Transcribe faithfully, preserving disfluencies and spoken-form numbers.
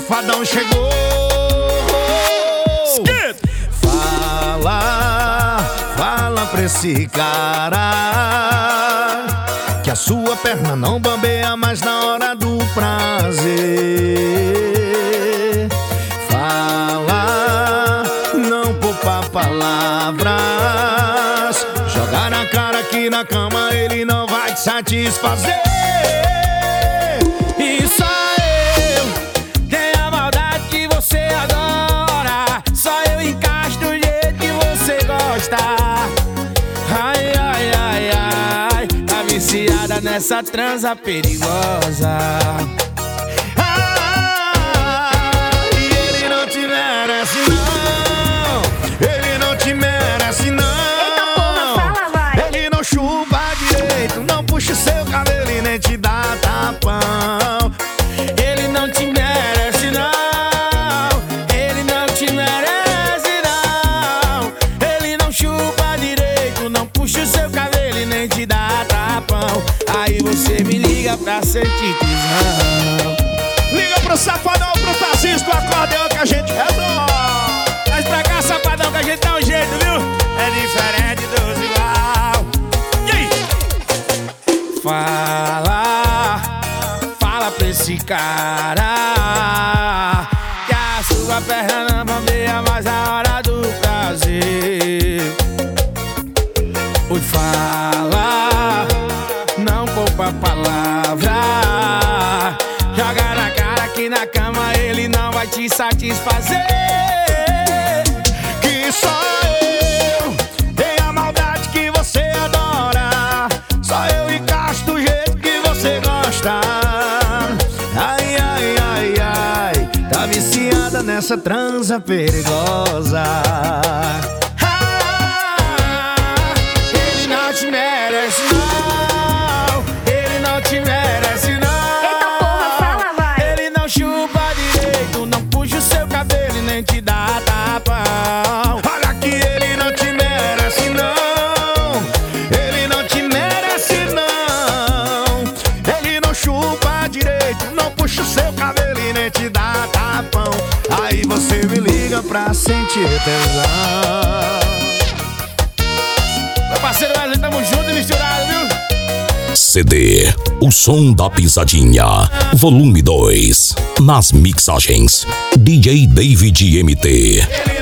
Safadão chegou. Fala, fala pra esse cara que a sua perna não bambeia mais na hora do prazer. Fala, não poupa palavras. Jogar na cara que na cama ele não vai te satisfazer. E só eu tenho a maldade que você adora. Só eu encaixo do jeito que você gosta. Ai, ai, ai, ai, tá viciada nessa transa perigosa. Ah, e ele não te merece não. Ele não te merece não. Eita porra, fala, vai. Ele não chupa direito, não puxa o seu cabelo e nem te dá tapão. Ele não te merece não. Ele não te merece não. Ele não chupa direito, não puxa o seu cabelo e nem te dá tapão. Aí você me liga pra sentir tesão. Liga pro Safadão, pro Tarcísio do acordeão que a gente resolve. Traz pra cá, Safadão, que a gente dá um jeito, viu? É diferente dos igual. E aí? Fala, fala pra esse cara que a sua perna não bambeia mais na hora do prazer. Oi, fala, não poupa palavra. Joga na cara que na cama ele não vai te satisfazer. Que só eu tenho a maldade que você adora. Só eu encaixo do jeito que você gosta. Ai, ai, ai, ai, tá viciada nessa transa perigosa. Ah, ele não te merece não. Ele não te merece não. Eita porra, fala, vai. Ele não chupa direito, não puxa o seu cabelo e nem te dá tapão. Olha que ele não te merece não. Ele não te merece não. Ele não chupa direito, não puxa o seu cabelo e nem te dá tapão. Aí você me liga pra sentir tesão. Meu parceiro Wesley, tamo junto e misturado, viu? C D O Som da Pisadinha Volume dois. Nas mixagens D J David M T. Ele